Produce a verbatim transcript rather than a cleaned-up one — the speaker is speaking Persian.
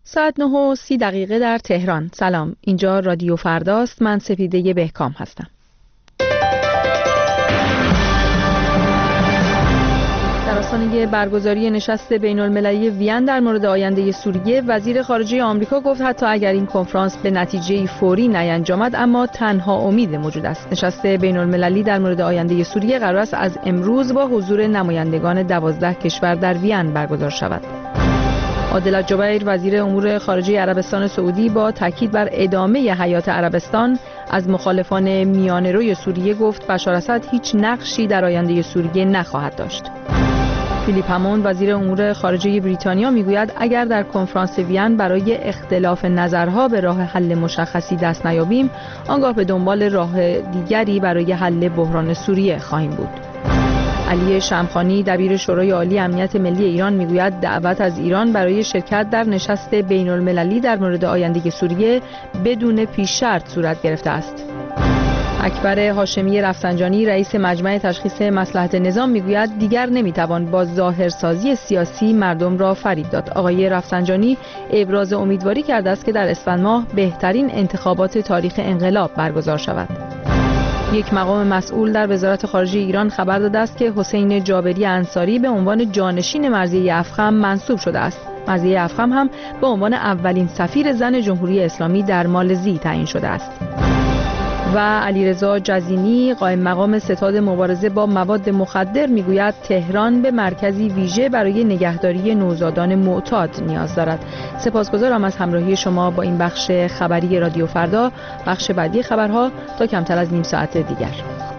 ساعت نه و سی دقیقه در تهران. سلام، اینجا رادیو فرداست. من سپیده بهکام هستم. در آستانه برگزاری نشست بین المللی وین در مورد آینده سوریه، وزیر خارجه آمریکا گفت حتی اگر این کنفرانس به نتیجه فوری نینجامد، اما تنها امید موجود است. نشست بین المللی در مورد آینده سوریه قرار است از امروز با حضور نمایندگان دوازده کشور در وین برگزار شود. عادل الجبیر وزیر امور خارجه عربستان سعودی با تاکید بر ادامه حیات عربستان از مخالفان میانه‌روی سوریه گفت بشار اسد هیچ نقشی در آینده سوریه نخواهد داشت. فیلیپ هموند وزیر امور خارجه بریتانیا میگوید اگر در کنفرانس وین برای اختلاف نظرها به راه حل مشخصی دست نیابیم، آنگاه به دنبال راه دیگری برای حل بحران سوریه خواهیم بود. علی شمخانی دبیر شورای عالی امنیت ملی ایران میگوید دعوت از ایران برای شرکت در نشست بین المللی در مورد آینده سوریه بدون پیش شرط صورت گرفته است. اکبر هاشمی رفسنجانی رئیس مجمع تشخیص مصلحت نظام میگوید دیگر نمیتوان با ظاهرسازی سیاسی مردم را فریب داد. آقای رفسنجانی ابراز امیدواری کرده است که در اسفند ماه بهترین انتخابات تاریخ انقلاب برگزار شود. یک مقام مسئول در وزارت خارجه ایران خبر داده است که حسین جابری انصاری به عنوان جانشین مرضیه افخم منصوب شده است. مرضیه افخم هم به عنوان اولین سفیر زن جمهوری اسلامی در مالزی تعیین شده است. و علیرضا جزینی قائم مقام ستاد مبارزه با مواد مخدر میگوید تهران به مرکزی ویژه برای نگهداری نوزادان معتاد نیاز دارد. سپاسگزارم از همراهی شما با این بخش خبری رادیو فردا. بخش بعدی خبرها تا کمتر از نیم ساعت دیگر.